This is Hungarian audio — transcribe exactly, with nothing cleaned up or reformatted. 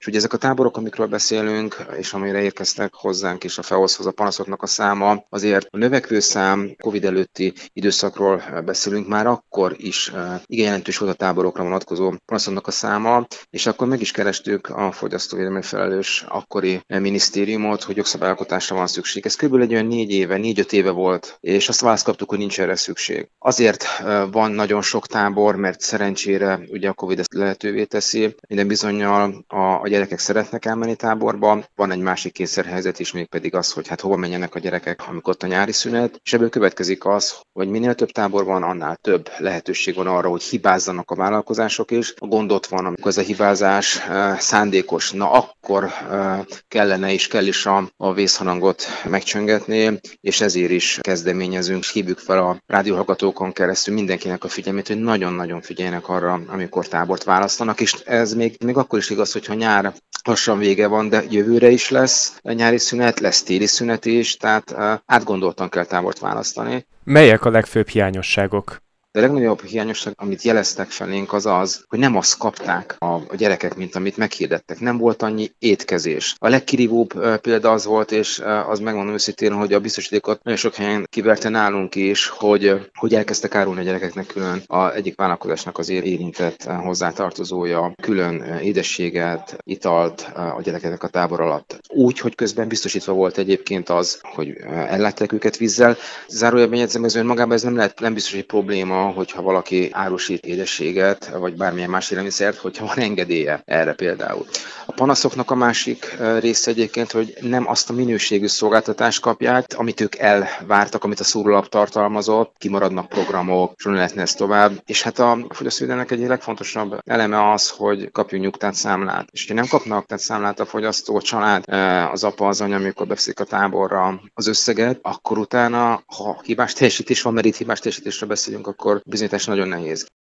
És ugye ezek a táborok, amikről beszélünk, és amire érkeztek hozzánk is a FEOSZ-hoz a panaszoknak a száma, azért a növekvő szám, Covid előtti időszakról beszélünk, már akkor is igen jelentős volt a táborokra vonatkozó panaszoknak a száma, és akkor meg is kerestük a fogyasztóvédelmi felelős akkori minisztériumot, hogy jogszabályalkotásra van szükség. Ez kb. Egy olyan négy éve, négy-öt éve volt, és azt választ kaptuk, hogy nincs erre szükség. Azért van nagyon sok tábor, mert szerencsére ugye a Covid ezt lehetővé teszi. Minden bizonnyal a, a gyerekek szeretnek elmenni táborba. Van egy másik kényszerhelyzet is, mégpedig az, hogy hát hova menjenek a gyerekek, amikor ott a nyári szünet, és ebből következik az, hogy minél több tábor van, annál több lehetőség van arra, hogy hibázzanak a vállalkozások is. A gond ott van, amikor ez a hibázás szándékos, na akkor kellene és kell is a, a vészharangot megcsöngetni, és ezért is kezdeményezünk, hívjuk fel a rádióhallgatókon keresztül mindenkinek a figyelmét, hogy nagyon-nagyon figyeljenek arra, amikor tábort választanak, és ez még, még akkor is igaz, hogyha nyár lassan vége van, de jövőre is lesz nyári szünet, lesz téli szünet is, tehát átgondoltan kell tábort választani. Melyek a legfőbb hiányosságok? De a legnagyobb hiányosság, amit jeleztek felénk, az az, hogy nem azt kapták a, a gyerekek, mint amit meghirdettek. Nem volt annyi étkezés. A legkirívóbb uh, példa az volt, és uh, az megmondom őszintén, hogy a biztosítékot nagyon sok helyen kiverte nálunk is, hogy, uh, hogy elkezdtek árulni a gyerekeknek külön a egyik vállalkozásnak az érintett uh, hozzátartozója, külön uh, édességet, italt uh, a gyerekeknek a tábor alatt. Úgy, hogy közben biztosítva volt egyébként az, hogy uh, ellátták őket vízzel. Zárójelben jegyzem, ez önmagában ez nem lehet, nem biztos, hogy probléma, hogyha valaki árusít édességet, vagy bármilyen más élelmiszert, hogyha van engedélye erre például. A panaszoknak a másik része egyébként, hogy nem azt a minőségű szolgáltatást kapják, amit ők elvártak, amit a szórólap tartalmazott, kimaradnak programok, és lehetne ezt tovább. És hát a fogyasztóvédelemnek egy legfontosabb eleme az, hogy kapjunk nyugtát számlát. És ha nem kapnak tehát számlát a fogyasztó, a család, az apa, az anya, amikor befiszik a táborra az összeget, akkor utána, ha hibás teljesítés van, mert itt hibás teljesítésről beszélünk, akkor bizonyítás nagyon nehéz.